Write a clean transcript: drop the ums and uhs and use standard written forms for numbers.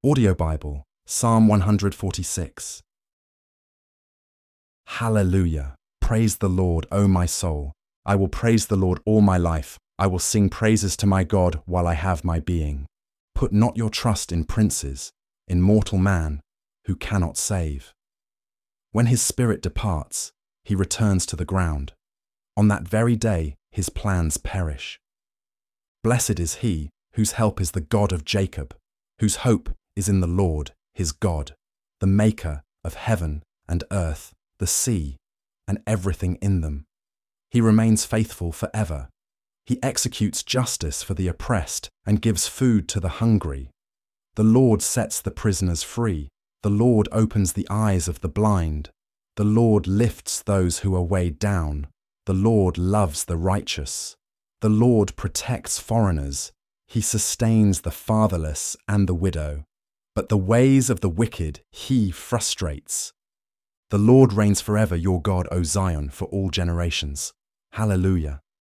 Audio Bible, Psalm 146. Hallelujah! Praise the Lord, O my soul. I will praise the Lord all my life. I will sing praises to my God while I have my being. Put not your trust in princes, in mortal man, who cannot save. When his spirit departs, he returns to the ground. On that very day his plans perish. Blessed is he whose help is the God of Jacob, whose hope is in the Lord, his God, the maker of heaven and earth, the sea, and everything in them. He remains faithful forever. He executes justice for the oppressed and gives food to the hungry. The Lord sets the prisoners free. The Lord opens the eyes of the blind. The Lord lifts those who are weighed down. The Lord loves the righteous. The Lord protects foreigners. He sustains the fatherless and the widow. But the ways of the wicked he frustrates. The Lord reigns forever, your God, O Zion, for all generations. Hallelujah.